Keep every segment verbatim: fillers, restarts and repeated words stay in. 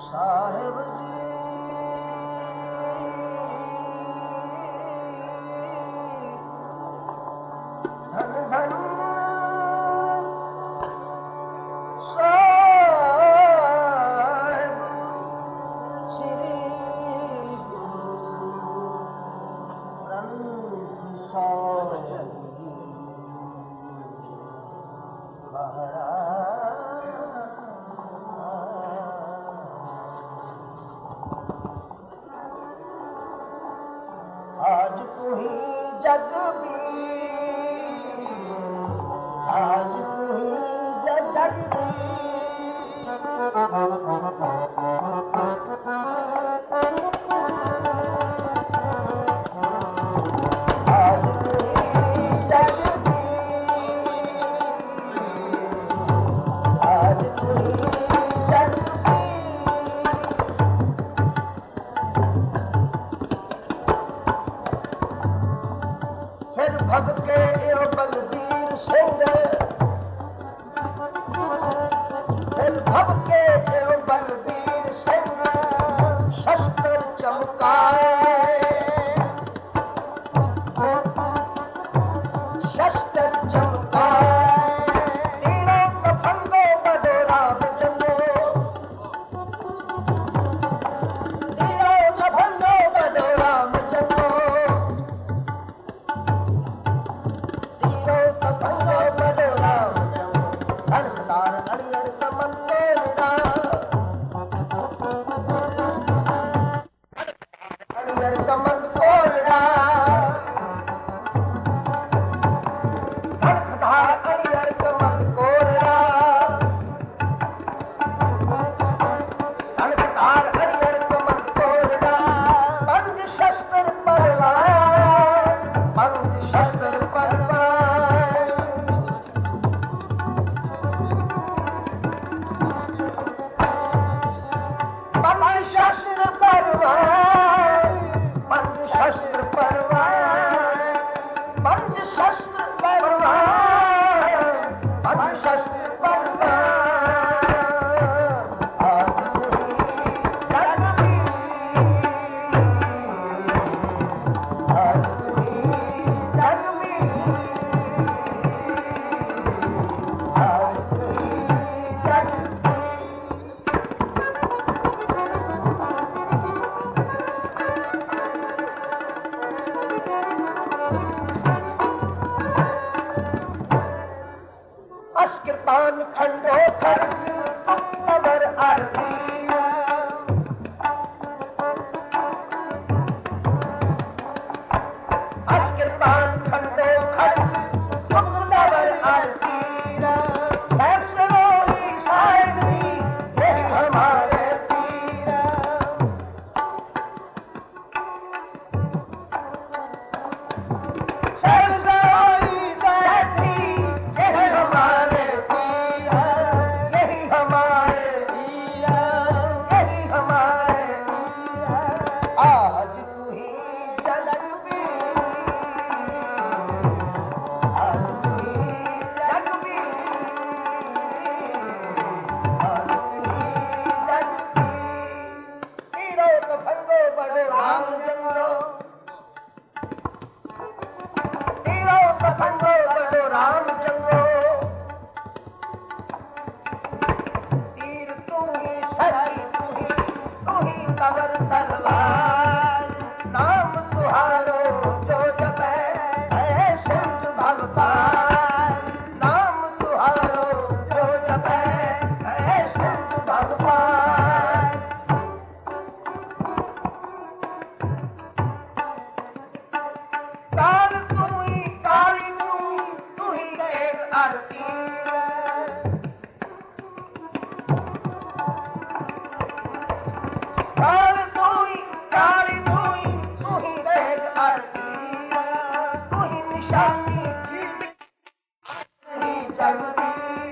साहिब जी धन धन साहिब श्री ग्रंथ साहिब आज तू ही जगबीर, आज तू ही जगबीर, आज तू ही जगबीर, आज तू ही भग के यो बलबीर सिंह, फिर भग के यो बलबीर सिंह शस्त्र चमकाए, शस्त्र चमकाए, तीनों कफंगो बड़ो राम जंगो, तीनों कफंगो बड़ो राम जंगो, कमंद कोरड़ा धड़कधार अड़ियर कमंद कोरड़ा, धड़कधार अड़ियर कमंद कोरड़ा, पंज शस्त्र परवान, पंज शस्त्र परवान, पंज शस्त्र परवान, पंज शस्त्र परवान, पंज शस्त्र परवान, पंज शस्त्र परवान, आज तू ही जगबीर, आज तू ही जगबीर, आज तू ही जगबीर। अस्कृपान खंडो खंड तुम कबर आरती, अस्कृपान खंडो खंड तुम कबर आरती, सैफ सरोही शायरी यही हमारे पीर, सैफ सरोही शायरी यही हमारे राम जंगो, तीर तू ही सरी तू ही, तू ही कबर तलवार, नाम तुहारो जो जपे है सिंध भगवान, नाम तुहारो जो जपे है सिंध भगवान, काल तू ही काली तू ही, तू ही एक आरती, काल तू ही काली तू ही, तू ही एक आरती, तू ही निशानी जीत ही जगबीर,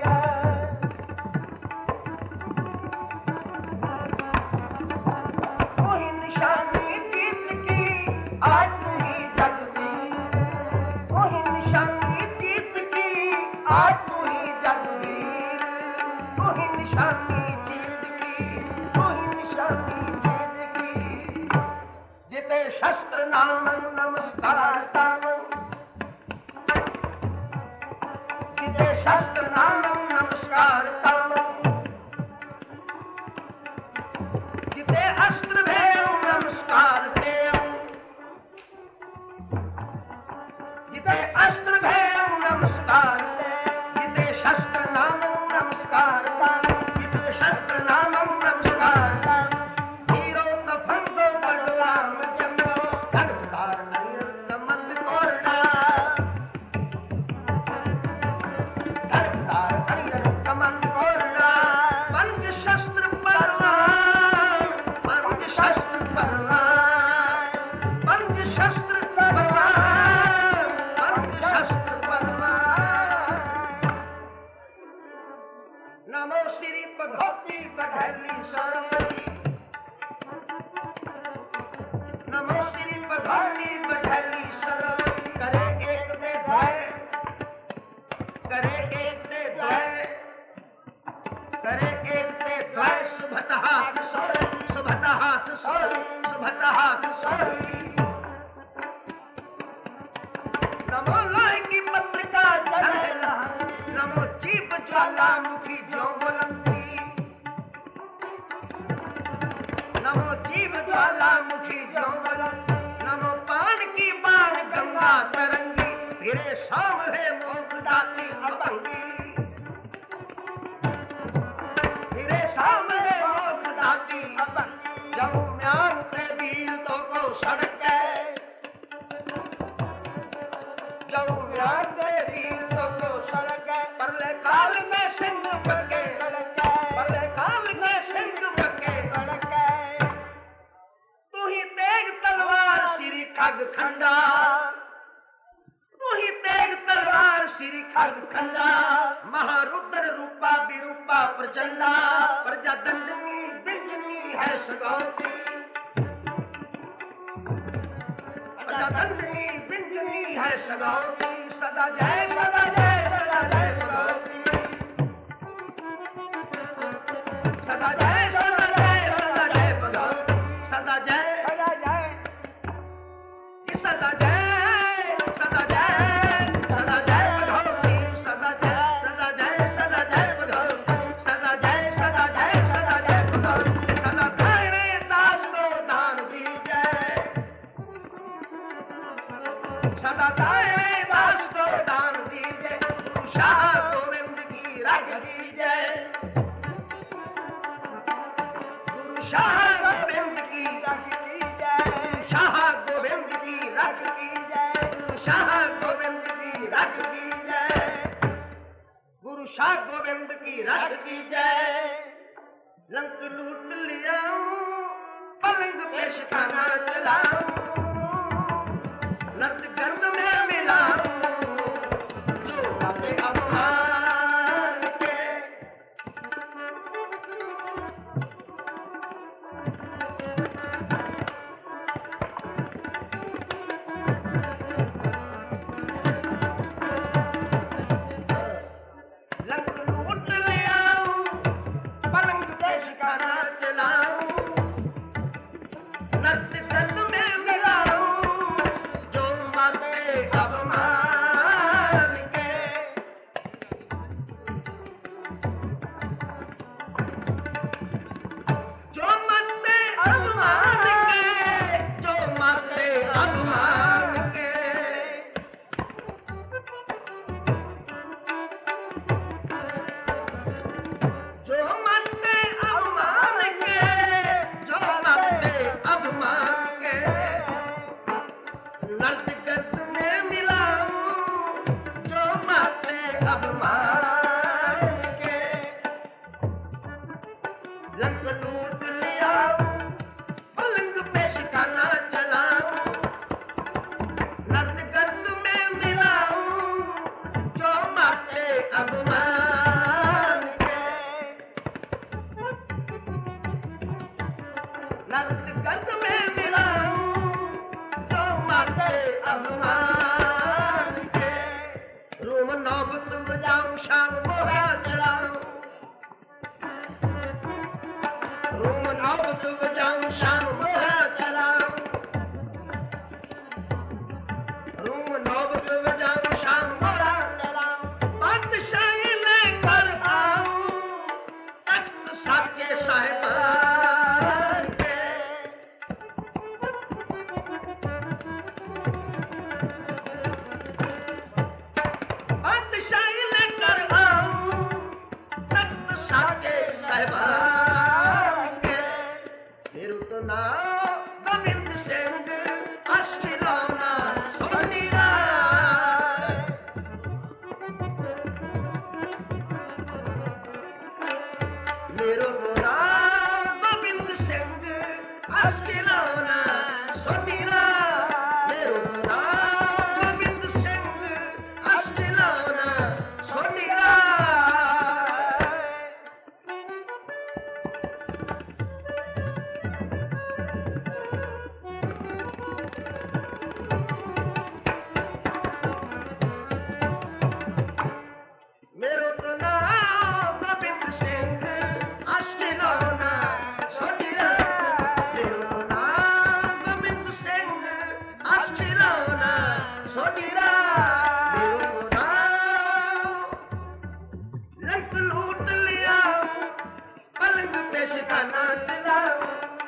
तू ही निशानी जीत की आज तू ही जगबीर, तू ही निशानी जीत की आज तू ही जगबीर, तू ही निशानी जीत की, तू ही निशानी शस्त्र नामं नमस्कार तामं जिते शस्त्र नामं नमस्कार तामं जिते अस्त्र भेव नमस्कार तेयं जिते अस्त्र भेव नमस्कार जिते शस्त्र नामं नमस्कार तामं जिते शस्त्र नामं नमस्कार तामं हीरो कफन को बलराम जंगो धनुधार नयन कमंद कोरडा धनुधार नयन कमंद कोरडा पंच शस्त्र परवान पंच शस्त्र परवान पंच शस्त्र परवान पंच शस्त्र परवान नमो श्री भगवती पढ़ली सरस्वती नमो श्री भगवती पढ़ली सरस्वती करे एक दे द्वय करे एक दे द्वय करे एक दे द्वय सुभत हाथ सोई सुभत हाथ सोई सुभत हाथ सोई नमो लोहे की पत्रिका झलझला नमो जीव ज्वालामुखी जो बुलंदी नमो जीव ज्वालामुखी जो बुलंदी नमो पान की बाण गंगा तरंगी फिरे शाम है मोक्ष दाती अभंगी फिरे शाम है मोक्ष दाती अभंगी जब म्यान ते वीर तो को सड़क है जब म्यान ते वीर तो को सड़क है परले काल में सिंह बके परले काल में सिंह बके तू ही तेग तलवार श्री खग खंडा तू ही तेग तलवार श्री खग खंडा महारुद्र रूपा विरूपा प्रचंडा प्रजा दंडनी बिंजनी है सगौती प्रजा दंडनी बिंजनी है सगौती सदा जय सदा जय सदा जय भगवती सदा जय सदा जय सदा जय भगवती सदा जय सदा जय सदा जय सदा जय सदा जय भगवती सदा जय सदा जय सदा जय भगवती सदा जय सदा जय सदा जय भगवती सदा तेरे दास को दान दीजिए सदा तेरे दास को दान दीजिए गुरु शाह गोविंद की रख दीजिए गुरु शाह गोविंद की रख दीजिए शाह गोविंद की रख दीजिए गुरु शाह गोविंद की रख दीजिए गुरु शाह गोविंद की रख दीजिए लंक लूट लिया पलंग पे शिकाना चलाऊं नर्त गर्द में मिलाऊं जो बातें अवमान के लंक लूट लिया पलंग पे शिकाना चलाऊं नर्त गर्द में मिलाऊं जो मरते अवमान के जो मरते अवमान के जो मरते अवमान के जो मरते अवमान के जो मरते अवमान के नर्त गर्द में मिलाऊं जो मरते अवमान के लंक लूट लिया पलंग पे शिकाना चलाऊं नर्त गर्द में मिलाऊं जो मरते अवमान के नर्त गर्द में मिलाऊं जो मरते अवमान के रूम नौबत बजाऊं शाम मोहा चलाऊं रूम नौबत बजाऊं शाम मोहा चलाऊं खिलौना सोडीरा लंक लूट लिया पलंग पे शिकाना चलाओ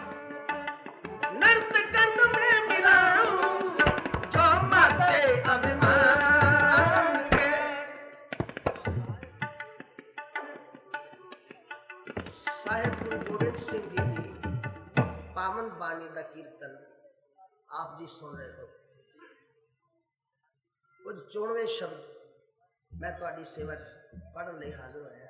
नृत्य कर्म में मिलाओ जो माते अभिमान के। साहिब गुरु गोबिंद सिंह जी की पावन बाणी का कीर्तन आप जी सुन रहे हो। कुछ चोणवे शब्द मैं तुहाडी सेवा पढ़न लई हाजिर होया।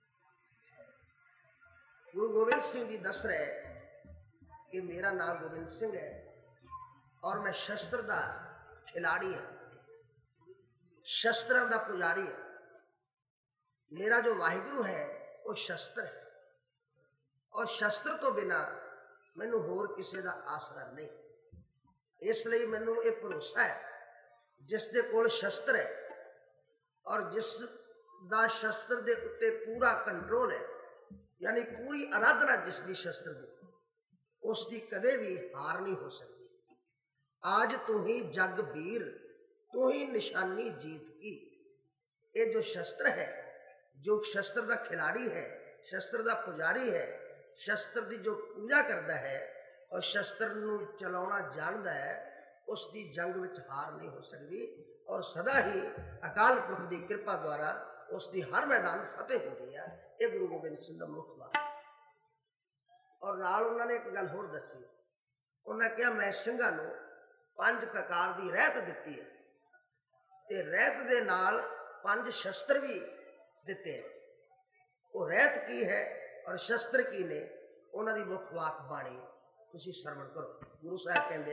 गुरु गोबिंद सिंह जी दस रहे कि मेरा नाम गोबिंद सिंह है और मैं शस्त्र का खिलाड़ी है, शस्त्रों का पुजारी है। मेरा जो वाहिगुरु है वो शस्त्र है और शस्त्र तो बिना मैनू होर किसी का आसरा नहीं। इसलिए मैनू ये भरोसा है जिस दे कोल शस्त्र है और जिस दा शस्त्र दे उत्ते पूरा कंट्रोल है, यानी पूरी आराधना जिसकी शस्त्र दी, उसकी कदे भी हार नहीं हो सकती। आज तू ही जग वीर, तू ही निशानी जीत की। ये जो शस्त्र है, जो शस्त्र का खिलाड़ी है, शस्त्र का पुजारी है, शस्त्र की जो पूजा करता है और शस्त्र नू चलाना जानता है, उसकी जंग में हार नहीं हो सकती और सदा ही अकाल पुरख की कृपा द्वारा उसकी हर मैदान फतेह होती है। ये गुरु गोबिंद सिंह का मुख बात। और नाल उन्होंने एक गल होर दसी, उन्हें कहा मैं ਸਿੰਘਾਂ ਨੂੰ पंज प्रकार की रहत दी है ते रहत दे नाल पंज शस्त्र भी दिते हैं। वो रहत की है और शस्त्र की ने, उन्होंने मुख वाक बाणी तुसी श्रवण करो। गुरु साहब कहते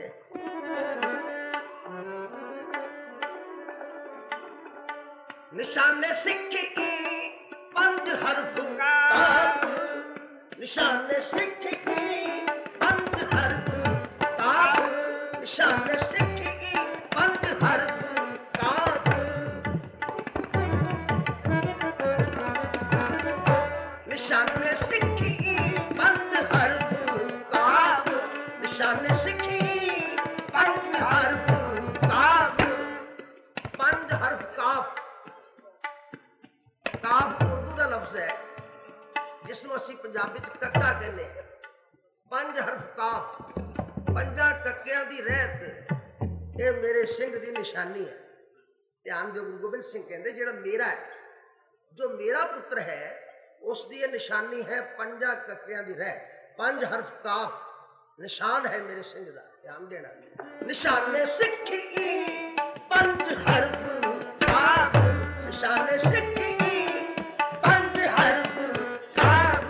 निशाने सिख की पंज हरफ काफ, निशाने सिख की पंज हरफ काफ, निशाने सिख की पंज हरफ काफ, निशाने सिख की पंज हरफ काफ, निशाने सिखी पंज हरफ काफ। पंज हरफ काफ, काफ उर्दू का लफ्ज है जिसनों असी पंजाबी च कक्का कहने। पंज हरफ काफ, पंजा कक्कियां दी रहत, ये मेरे सिंह दी निशानी है। ध्यान दो, गुरु गोबिंद सिंह कहते जेड़ा मेरा है, जो मेरा पुत्र है, उसकी ये निशानी है पंजा कक्कियां दी रहत। पंज हरफ काफ निशान है मेरे सिंह का, ध्यान देना। निशाने सिखी पंज हरफ काफ, निशाने सिखी पंज हरफ काफ,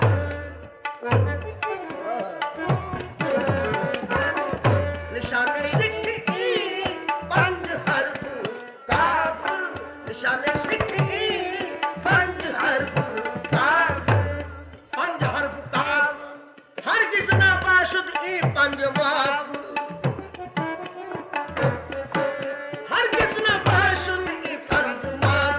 निशाने सिखी पंज हरफ काफ, निशाने सिखी पंज हरफ काफ। पंज हरफ काफ हर किसना पाशुद की पंज माफ, हर किसना पाशुद की पंज माफ,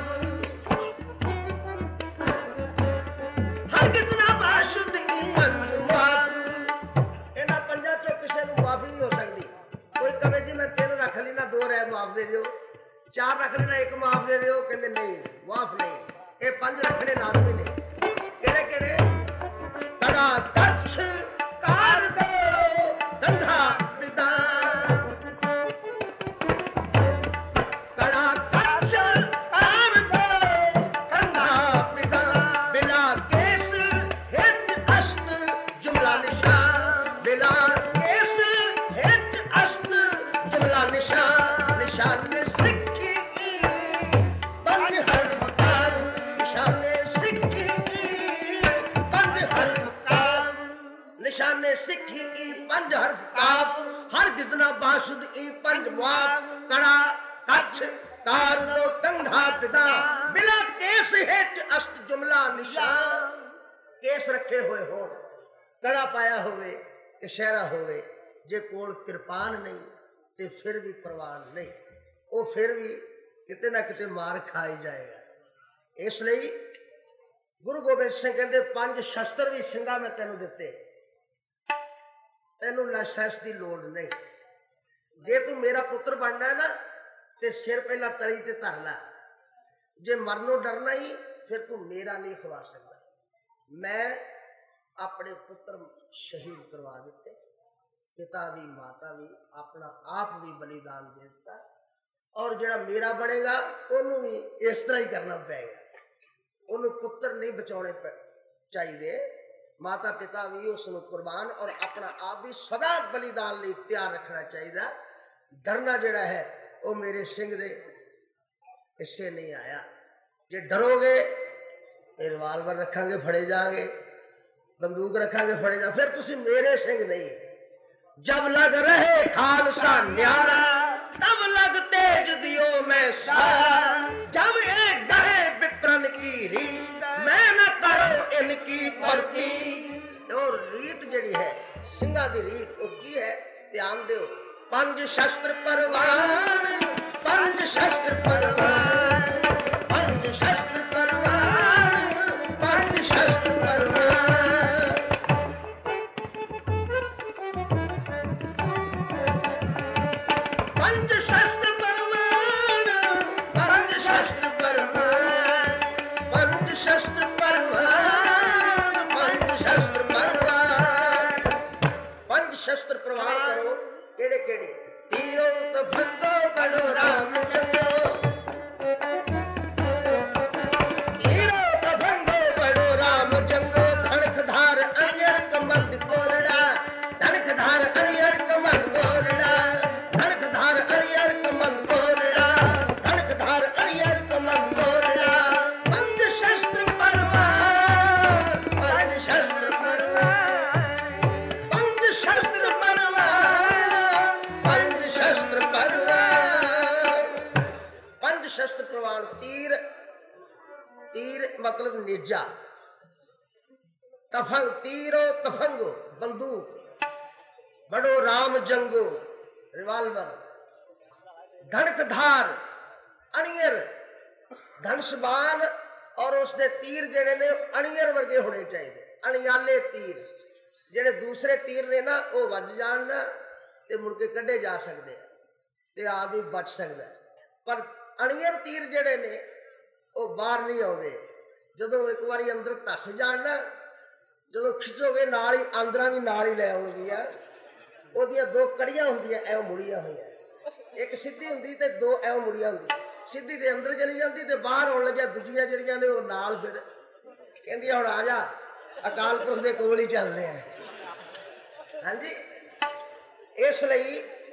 हर किसना पाशुद की पंज माफ। इन्हां पंजा चों किसी को माफी नहीं हो सकती। कोई कहे जी मैं तीन रख ली ना, दो रह माफ दे दो, चार रख ली ना, एक माफ दे दो, कहते नहीं माफ नहीं। ये पंज रखने लाजमी ने। केड़े केड़े? तड़ा तछ कार दो धंधा पिता, तड़ा तछ कार दो धंधा पिता, बिला केस हित अस्त जुमला निशान, बिला केस हित अस्त जुमला निशान। निशान सिक्की पंज हरफ काफ, निशान सिक्की पंज हरफ काफ, निशाने सिखी की पंज हरफ काफ, हर कितना बाशुद की पंज माफ। कड़ा कच्छ कार दो कंधा पिता, बिला केस हिच अस्त जुमला निशान। केस रखे हुए हो, कड़ा पाया होवे, इशारा होवे, जे कोल कृपान नहीं ते फिर भी परवान नहीं, वो फिर भी किते ना किते मार खाई जाएगा। इसलिए गुरु गोबिंद सिंह कहते पंज शस्त्र भी ਸਿੰਘਾਂ मैं तेनों दिते, तेनों लाइसेंस की लोड़ नहीं। जे तू मेरा पुत्र बनना है ना ते सिर पहला तली ते धर ला, जे मरनों डरना ही फिर तू मेरा नहीं खवा सकता। मैं अपने पुत्र शहीद करवा दिते, पिता भी माता भी अपना आप भी बलिदान दे दिता, और जो मेरा बनेगा उन्होंने भी इस तरह ही करना पेगा। उन्होंने पुत्र नहीं बचाने चाहिए, माता पिता भी उसको कुर्बान और अपना आप भी सदा बलिदान लिए तैयार रखना चाहिए। डरना जड़ा है वो मेरे सिंह दे हिस्से नहीं आया। जे डरोगे रिवाल्वर रखांगे फड़े जाओगे, बंदूक रखांगे फड़े जा, फिर तुम मेरे सिंह नहीं। जब लग रहे खालसा न्यारा तब लग तेज दियो मैं सारा, जब ये डरे विक्रम की रीत मैं न करो इनकी भर्ती। और रीत जड़ी है सिंगा दी रीत वो की है, ध्यान दो। पंज शस्त्र परवान, पंज शस्त्र परवान, पंज शस्त्र परवान, पंज शस्त्र परवान, पंज शस्त्र परवान, पंज शस्त्र परवान, पंज शस्त्र परवान, पंज शस्त्र परवान। पंज शस्त्र प्रवान करो, केड़े केड़े? तीरो तो भंगो बड़ो राम जंगो, तीरो तो भंगो बड़ो राम जंगो, धड़क धार अरियर कमल गोरड़ा, धड़क धार अरियर कमल गोरड़ा, धड़क धार अरियर कमल गोरड़ा, धड़क धार अरियर कमल गोरड़ा। पंज शस्त्र परवान, पंज शस्त्र परवान, पंज शस्त्र परवान, पंज शस्त्र परवान। पंज शस्त्र परवान तीर, तीर मतलब नेजा, तफंग तीरो तफंगो बंदूक, बड़ो राम जंगो रिवाल्वर, धड़क धार अणियर धनुषबाण, और उसके तीर जेड़े ने अणियर वर्गे होने चाहिए, अणियाले तीर। जेड़े दूसरे तीर ने ना वो वज जान ना ते मुड़ के कढ़े जा सकते ते आदमी बच सकता, पर अणियर तीर जेड़े ने वो बाहर नहीं आते। जदों एक बारी अंदर धस जान ना, जो खिचोगे नाल ही आंदरा भी नाल ही लै आउणगियां। ओहदियां दो कड़ियां हुंदियां ऐ मुड़ियां होईयां, एक सीधी हुंदी ते दो ऐ मुड़ियां हुंदी, सीधी दे अंदर चली जाती ते बाहर आउण लग्या दूजियां जिहड़ियां ने ओह नाल फिर कहंदियां हुण आ जा अकाल पुरख दे कोल ही चलदे आ। हाँ जी, इसलिए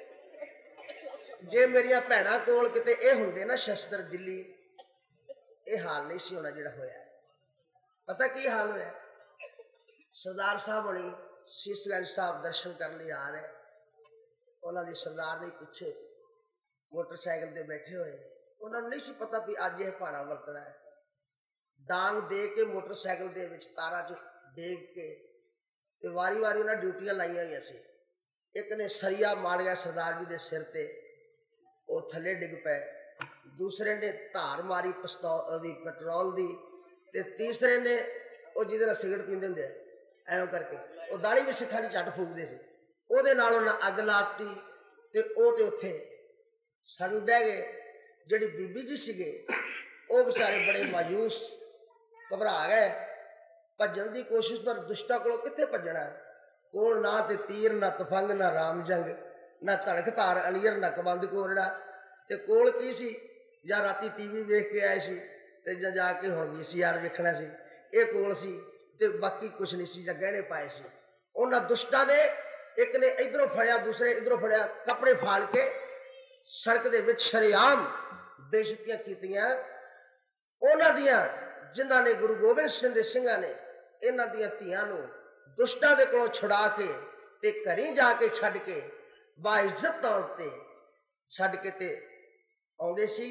जे मेरिया भैणां कोल किते ये हुंदे ना शस्त्र दिल्ली, ये हाल नहीं सी होना जिहड़ा होया। पता की हाल होया? सरदार साहब होनी शीशगंज साहब दर्शन करने आ रहे, उन्होंने सरदार ने पिछे मोटरसाइकिल से बैठे हुए, उन्होंने नहीं सी पता भी अज यह भाड़ा वरतना है। डांग दे के मोटरसाइकिल के विच तारा च डेग के ते वारी वारी उन्हें ड्यूटियां लाइया हुई सी। एक ने सरिया मारिया सरदार जी के सिर ते, वो थले डिग पे, दूसरे ने धार मारी पिस्तौल दी पेट्रोल दी, ते तीसरे ने वो जिहदे नाल सिगरट पींदे हुंदे ऐवें करके वो दाड़ी भी सिक्खां दी झट फूकदे सी, ओहदे नाल उन्हें अग लाती ते ओह ते उत्थे सड़ डह गए। जिहड़ी बीबी जी सीगे वो बेचारे बड़े मायूस घबरा गए, भजन की कोशिश, पर दुष्टा को कित्थे भजना, कोल ना ते तीर ना तफंग ना राम जंग ना धड़क धार अणियर ना कबंद कोरड़ा, ते कोल की सी या राती टीवी वेख के आए सी ते जां जाके हुण वी सी आर वेखना सी, ये कोल सी ते बाकी कुछ नहीं सी, जां गहने पाए सी। उन्हां दुष्टां ने एक ने इधरों फड़िया दूसरे इधरों फड़िया, कपड़े फाड़ के सड़क दे विच शरेआम बेइज्जतियां कीतियां। उन्हां दियां जिन्हां ने गुरु गोबिंद सिंह दे सिंघां ने इन्हां दियां धीआं नूं दुष्टां दे कोलों छुड़ा के ते घरी जाके छड्ड के बाइज्जत तौर ते छड्ड के ते आउंदे सी।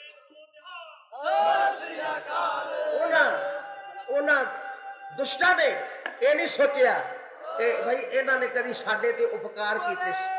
उन्हां उन्हां दुष्टां ने ये नहीं सोचिया कि भाई इन्हां ने कभी साडे ते उपकार कीते सी।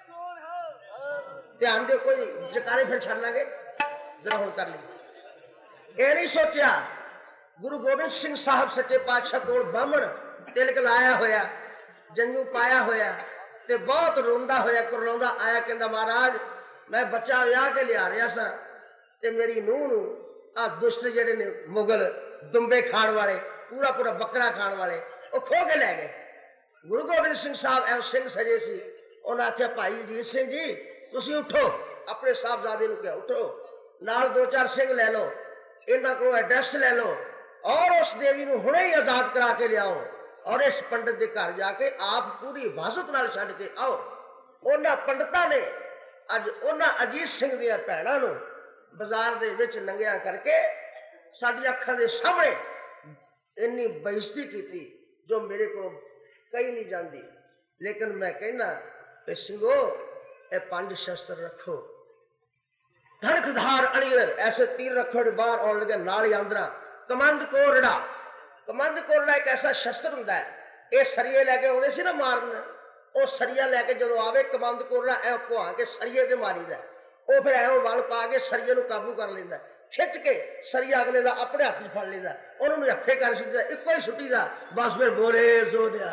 ध्यान दे, कोई जकारे फिर छड़ लांगे जरा हुण कर ली। ये नहीं सोचिया गुरु गोबिंद सिंह साहब सच्चे पातशाह कोल बामण तिलक लाया होया, जंजू पाया होया, ਤੇ ਬਹੁਤ ਰੋਂਦਾ ਹੋਇਆ ਕੁਰਲਾਉਂਦਾ ਆਇਆ, ਕਹਿੰਦਾ ਮਹਾਰਾਜ ਮੈਂ ਬੱਚਾ ਵਿਆਹ ਕੇ ਲਿਆ ਰਿਹਾ ਸਾਂ ਤੇ ਮੇਰੀ ਨੂੰਹ ਨੂੰ ਆ ਦੁਸ਼ਟ ਜਿਹੜੇ ਨੇ ਮੁਗਲ ਦੁੰਬੇ ਖਾਣ ਵਾਲੇ, ਪੂਰਾ ਪੂਰਾ ਬੱਕਰਾ ਖਾਣ ਵਾਲੇ, ਉਹ ਖੋ ਕੇ ਲੈ ਗਏ। ਗੁਰੂ ਗੋਬਿੰਦ ਸਿੰਘ ਸਾਹਿਬ ਐ ਸਿੰਘ ਸਜੇ ਸੀ, ਉਹਨਾਂ ਆਖਿਆ ਭਾਈ ਅਜੀਤ ਸਿੰਘ ਜੀ ਤੁਸੀਂ ਉੱਠੋ, ਆਪਣੇ ਸਾਹਿਬਜ਼ਾਦੇ ਨੂੰ ਕਿਹਾ ਉੱਠੋ, ਨਾਲ ਦੋ ਚਾਰ ਸਿੰਘ ਲੈ ਲਓ, ਇਹਨਾਂ ਕੋਲੋਂ ਐਡਰੈਸ ਲੈ ਲਓ ਔਰ ਉਸ ਦੇਵੀ ਨੂੰ ਹੁਣੇ ਹੀ ਆਜ਼ਾਦ ਕਰਾ ਕੇ ਲਿਆਓ ਔਰ ਇਸ ਪੰਡਤ ਦੇ ਘਰ ਜਾ ਕੇ ਆਪ ਪੂਰੀ ਹਿਫਾਜ਼ਤ ਨਾਲ ਛੱਡ ਕੇ ਆਓ। ਉਹਨਾਂ ਪੰਡਤਾਂ ਨੇ ਅੱਜ ਉਹਨਾਂ ਅਜੀਤ ਸਿੰਘ ਦੀਆਂ ਭੈਣਾਂ ਨੂੰ ਬਾਜ਼ਾਰ ਦੇ ਵਿੱਚ ਨੰਗਿਆ ਕਰਕੇ ਸਾਡੀਆਂ ਅੱਖਾਂ ਦੇ ਸਾਹਮਣੇ ਇੰਨੀ ਬੇਇੱਜ਼ਤੀ ਕੀਤੀ ਜੋ ਮੇਰੇ ਕੋਲ ਕਹੀ ਨਹੀਂ ਜਾਂਦੀ। ਲੇਕਿਨ ਮੈਂ ਕਹਿੰਦਾ ਕਿ ਸਿੰਘੋ ਇਹ ਪੰਜ ਸ਼ਸਤਰ ਰੱਖੋ, ਧੜਕਧਾਰ ਅਣੀਰ ਐਸੇ ਤੀਰ ਰੱਖੋ ਜਿਹੜੇ ਬਾਹਰ ਆਉਣ ਲੱਗੇ ਨਾਲ ਹੀ ਆਂਦਰਾ। ਕਮੰਦ ਕੋਰੜਾ, ਕਮੰਦ ਕੋਰੜਾ ਇੱਕ ਐਸਾ ਸ਼ਸਤਰ ਹੁੰਦਾ ਹੈ, ਇਹ ਸਰੀਏ ਲੈ ਕੇ ਆਉਂਦੇ ਸੀ ਨਾ ਮਾਰਨ, ਉਹ ਸਰੀਆ ਲੈ ਕੇ ਜਦੋਂ ਆਵੇ ਕਮੰਦ ਕੋਰੜਾ ਐ ਘੁਆ ਕੇ ਸਰੀਏ ਤੇ ਮਾਰੀਦਾ, ਉਹ ਫਿਰ ਐਵੇਂ ਵਲ ਪਾ ਕੇ ਸਰੀਏ ਨੂੰ ਕਾਬੂ ਕਰ ਲੈਂਦਾ, ਖਿੱਚ ਕੇ ਸਰੀਆ ਅਗਲੇ ਦਾ ਆਪਣੇ ਹੱਥ 'ਚ ਫੜ ਲੈਂਦਾ, ਉਹਨੂੰ ਵੀ ਹੱਥੇ ਕਰ ਛੱਡਦਾ, ਇੱਕੋ ਹੀ ਛੁੱਟੀ ਦਾ ਬਸ ਫਿਰ ਬੋਲੇ ਸੋ ਦਿਆ।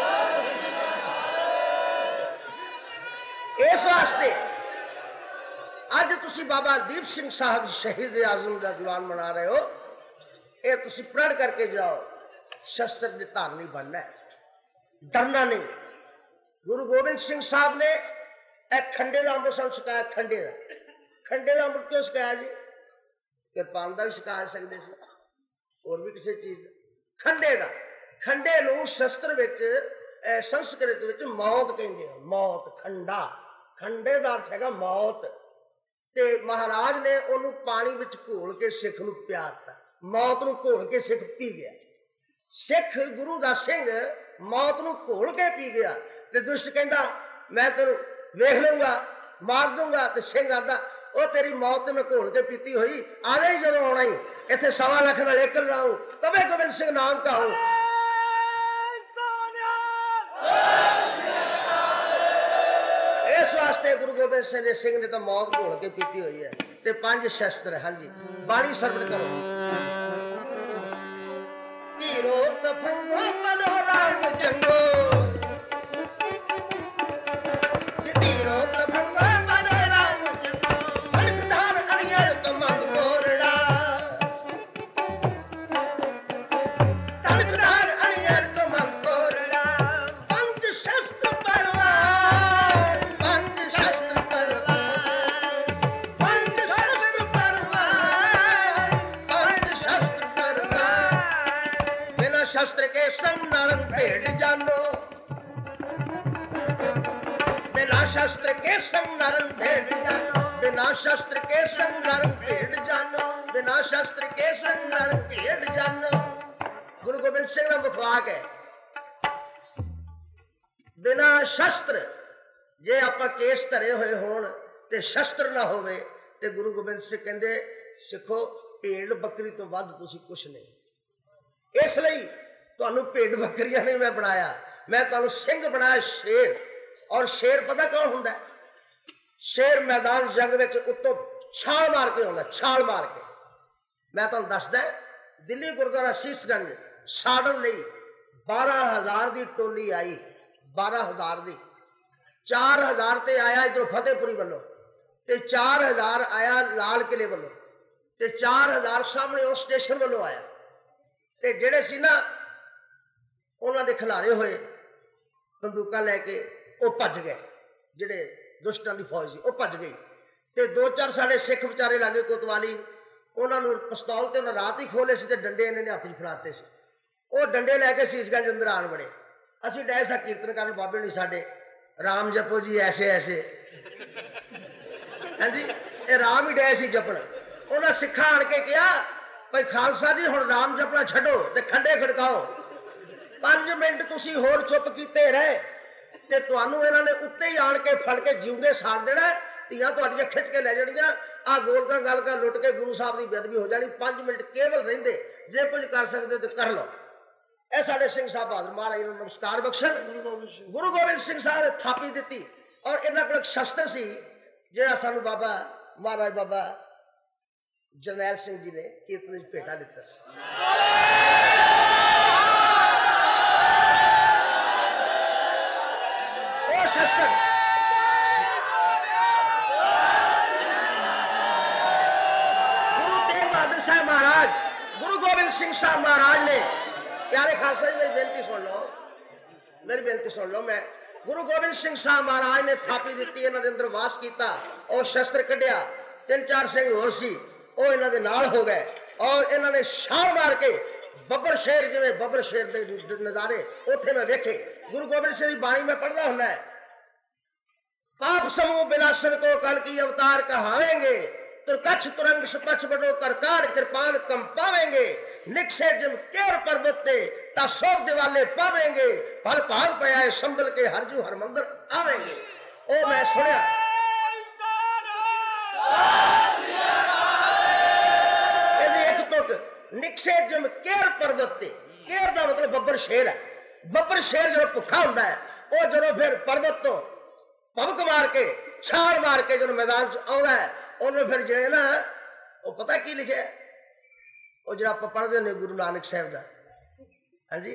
ਇਸ ਵਾਸਤੇ ਅੱਜ ਤੁਸੀਂ ਬਾਬਾ ਦੀਪ ਸਿੰਘ ਸਾਹਿਬ ਸ਼ਹੀਦ ਆਜ਼ਮ ਦਾ ਦੀਵਾਨ ਮਨਾ ਰਹੇ ਹੋ, ਇਹ ਤੁਸੀਂ ਪ੍ਰਣ ਕਰਕੇ ਜਾਓ ਸ਼ਸਤਰ ਦੇ ਧਾਰਨੀ ਬਣਨਾ, ਡਰਨਾ ਨਹੀਂ। ਗੁਰੂ ਗੋਬਿੰਦ ਸਿੰਘ ਸਾਹਿਬ ਨੇ ਇਹ ਖੰਡੇ ਦਾ ਅੰਮ੍ਰਿਤ ਸਾਨੂੰ ਸਿਖਾਇਆ। ਖੰਡੇ ਦਾ ਖੰਡੇ ਦਾ ਅੰਮ੍ਰਿਤ ਕਿਉਂ ਸਿਖਾਇਆ ਜੀ? ਕਿਰਪਾਨ ਦਾ ਵੀ ਸਿਖਾ ਸਕਦੇ ਸੀ, ਹੋਰ ਵੀ ਕਿਸੇ ਚੀਜ਼ ਦਾ। ਖੰਡੇ ਦਾ, ਖੰਡੇ ਨੂੰ ਸ਼ਸਤਰ ਵਿੱਚ ਸੰਸਕ੍ਰਿਤ ਵਿੱਚ ਮੌਤ ਕਹਿੰਦੇ ਆ, ਮੌਤ ਖੰਡਾ, ਖੰਡੇ ਦਾ ਅਰਥ ਹੈਗਾ ਮੌਤ। ਤੇ ਮਹਾਰਾਜ ਨੇ ਉਹਨੂੰ ਪਾਣੀ ਵਿੱਚ ਘੋਲ ਕੇ ਸਿੱਖ ਨੂੰ ਪਿਆਰਤਾ, ਮੌਤ ਨੂੰ ਘੋਲ ਕੇ ਸਿੱਖ ਪੀ ਗਿਆ। ਸਿੱਖ ਗੁਰੂ ਦਾ ਸਿੰਘ ਮੌਤ ਨੂੰ ਘੋਲ ਕੇ ਪੀ ਗਿਆ ਤੇ ਦੁਸ਼ਟ ਕਹਿੰਦਾ ਮੈਂ ਤੈਨੂੰ ਵੇਖ ਲਊਂਗਾ ਮਾਰ ਦੂੰਗਾ, ਤੇ ਸਿੰਘ ਆਂਦਾ ਉਹ ਤੇਰੀ ਮੌਤ ਤੇ ਮੈਂ ਘੋਲ ਕੇ ਪੀਤੀ ਹੋਈ, ਆਣਾ ਹੀ ਜਦੋਂ ਆਉਣਾ ਹੀ ਇੱਥੇ ਸਵਾ ਲੱਖ ਨਾਲ ਏਕਲ ਰਹਾਉ ਤਬੇ ਗੋਬਿੰਦ ਸਿੰਘ ਨਾਮ ਕਹਾਉ। ਇਸ ਵਾਸਤੇ ਗੁਰੂ ਗੋਬਿੰਦ ਸਿੰਘ ਦੇ ਸਿੰਘ ਨੇ ਤਾਂ ਮੌਤ ਘੋਲ ਕੇ ਪੀਤੀ ਹੋਈ ਹੈ। ਤੇ ਪੰਜ ਸ਼ਸਤਰ, ਹਾਂਜੀ ਬਾਣੀ ਸਰਵਣ ਕਰੋ। ਧੀਰੋ ਤਫੰਗੋ ਮਨੋ ਰਾਮ ਜੰਗੋ, ਧੀਰੋ ਤਫੰਗੋ ਮਨੋ ਰਾਮ ਜੰਗੋ, ਧੜਕਧਾਰ ਅਣੀਰ ਕਮੰਦ ਕੋਰੜਾ, ਧੜਕਧਾਰ ਅਣੀਰ ਕਮੰਦ ਕੋਰੜਾ, ਪੰਜ ਸ਼ਸਤਰ ਪਰਵਾਰ, ਪੰਜ ਸ਼ਸਤਰ ਪਰਵਾਰ, ਪੰਜ ਸ਼ਸਤਰ ਪਰਵਾਰ, ਪੰਜ ਸ਼ਸਤਰ ਪਰਵਾਰ, ਬਿਨਾ ਸ਼ਸਤਰ ਕੇ ਸੰਗ ਨਰਕ ਭੇਟ ਜਾਨੋ, बिना शस्त्र के संग नरक भेद जानो, बिना शस्त्र के संग नरक भेद जानो, बिना शस्त्र के संग नरक भेद जानो। गुरु गोबिंद सिंह का मुखवाक है, बिना शस्त्र जे आप केस धरे हुए होण ते शस्त्र ना होवे ते गुरु गोबिंद सिंह कहंदे सिखो भेड़ बकरी तो वध तुसीं कुछ नहीं। इसलिए तुहानूं भेड़ बकरियां नहीं मैं बनाया, मैं तुहानूं सिंह बनाया शेर। और शेर पता कौन होंदा है? शेर मैदान जंग में उत्तों छाल मार के आउंदा, छाल मार के। मैं तुहानूं दसदा दिल्ली गुरुद्वारा शीशगंज साड़न लई बारह हजार की टोली आई, बारह हजार की, चार हजार ते आया इधरों फतेहपुरी वालों, ते चार हजार आया लाल किले वालों, ते चार हजार सामने उस स्टेशन वालों आया। ते जेड़े सी ना उन्हां दे खिलारे होए बंदूकां लैके वो भज गए, जेड़े दुष्टां दी फौज सी वो भज गई। ते दो चार साढ़े सिख बेचारे लागे कोतवाली, उन्होंने पिस्तौल ते उन्हें रात ही खोले से डंडे इन्होंने हथ च फड़ाते से, वो डंडे लैके शीशगंज अंदर आन बड़े। असीं डे सा कीर्तन करन, बाबे नहीं साडे राम जपो जी ऐसे ऐसे, हाँ जी ये राम ही डे सी जपन। उन्हें सिखा आन के कहा भाई खालसा जी हुण राम जपना छड्डो ते खंडे खड़काओ। पांच मिनट तुसीं होर चुप कीते रहे ते तुहानूं इन्हां ने उत्ते ही आण के फड़ के जिउंदे साड़ देना, धीआं तुहाडीआं खिच के लै जाणगीआं। आ गोल का गल का लुट के गुरु साहब की बेदबी हो जानी। पांच मिनट केवल रहिंदे, जे कुछ कर सकते तो कर लो। ਇਹ ਸਾਡੇ ਸਿੰਘ ਸਾਹਿਬ ਬਹਾਦਰ महाराज ਨੂੰ ਨਮਸਕਾਰ ਬਖਸ਼ਣ। ਗੁਰੂ ਗੋਬਿੰਦ ਸਿੰਘ ਸਾਹਿਬ ਨੇ ਥਾਪੀ ਦਿੱਤੀ ਔਰ ਇਹਨਾਂ ਕੋਲ ਇੱਕ ਸ਼ਸਤਰ ਸੀ ਜਿਹੜਾ ਸਾਨੂੰ ਬਾਬਾ ਮਹਾਰਾਜ ਬਾਬਾ ਜਰਨੈਲ ਸਿੰਘ ਜੀ ਨੇ ਕੀਰਤਨ ਵਿੱਚ ਭੇਟਾ ਦਿੱਤਾ ਸੀ। ਉਹ शस्त्र गुरु तेग बहादुर साहब महाराज, गुरु गोबिंद सिंह साहब महाराज ने, प्यारे खालसा जी मेरी बेनती सुन लो, मेरी बेनती सुन लो। मैं गुरु गोबिंद सिंह साहब महाराज ने थापी दी, इन्होंने अंदर वास किया और शस्त्र कढ़िया, तीन चार सिंह होर सी वो इन्होंने नाल हो गए और इन्होंने छाल मार के बब्बर शेर, जिवें बब्बर शेर के नजारे उथे मैं वेखे। गुरु गोबिंद सिंह की बाणी में पढ़ना होना है, पाप समूह बिलासन को कल की अवतार कहावेंगे, तुरकच्छ तुरंग सुपच्छ बड़ो करकार कृपान कम पावेंगे, निकसे जिम केर पर्वत ते ता सोग दिवाले पावेंगे, फल भाग पयाए संभल के हरजू हर मंदिर आवेंगे। ओ मैं सुनिया एक तुक निकसे जिम केर पर्वत ते, केर का मतलब बब्बर शेर है। बब्बर शेर जो भुखा होता है वो जो फिर पर्वत तो पबक मार के छाल मार के जो मैदान आता है उन्होंने फिर जो है ना वो पता की लिखे है, वो जो आप पढ़ते हैं गुरु नानक साहब का, हाँ जी,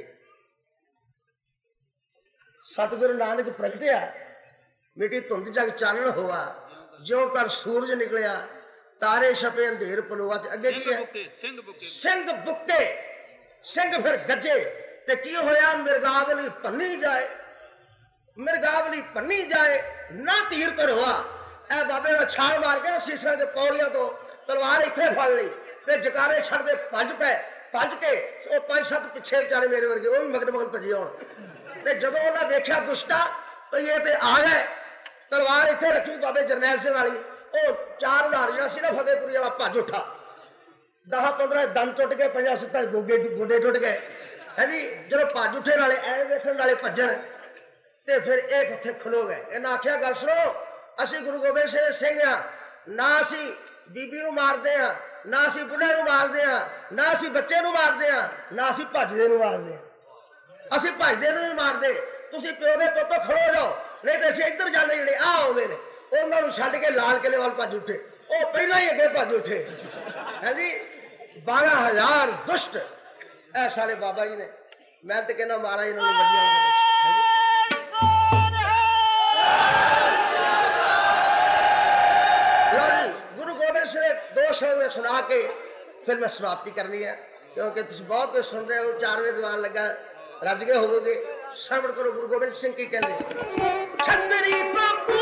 सतगुरु नानक प्रगटिया मिट्टी धुंध जग चानन हुआ, ज्यों कर सूरज निकलिया तारे छपे अंधेर पलोआ। अगे की है सिंह बुके, सिंह फिर गजे ते की होया मिर्गावली भन्नी जाए, मिर्गावली भन्नी जाए ना तीर कर हुआ। ए बाबे ने छाल मार के शीशा के पौड़ियां तो तलवार इतने फड़ ली ते जकारे छड़ते भज पे, भज के वो पांच सत्त पिछे बेचारे मेरे वर्गे वो भी मगन मगन भजे होने। ते जदों उन्हें देखा दुष्टा तो ये ते आ गए, तलवार इतने रखी बाबे जरनैल सिंह वाली, वो चार लारियां सी ना फतेहपुरी वाला भज उठा, दह पंद्रह दंद टुट गए, पंजा सत्तर गोगे गोडे टुट गए, है जी। जो भज उठे वाले ऐ वेखण वाले भजन ते फिर एक उत्थे खलो गए। इन्हें आख्या गल सुनो, असी गुरु गोबिंद सिंह हाँ, ना असी बीबी नूं मारदे हां, ना असी बुढ़े नूं मारदे हां, ना असी बच्चे नूं मारदे हां, ना असी भजदे नूं मारदे हां। असी भजदे नूं नहीं मारदे, तुसीं प्यो दे पुत्त खड़ो जाओ, नहीं तो असीं इधर जाने जिहड़े आ आउंदे ने उन्हां नूं छड्ड के लाल किले वाल भज उठे, वो पहलां ही अगे भज उठे, है जी। बारह हजार दुष्ट ऐ सारे बाबा जी ने, मैं तो कहना महाराज इन्होंने वड्डियां गुरु गोबिंद सिंह ने दो शब्द में सुना के फिर मैं समाप्ति करनी है, क्योंकि तुम बहुत कुछ सुन रहे हो, चार बजे दीवान लगा रज गए होवोगे। श्रवण करो गुरु गोबिंद सिंह की कहते छतरी प्रभु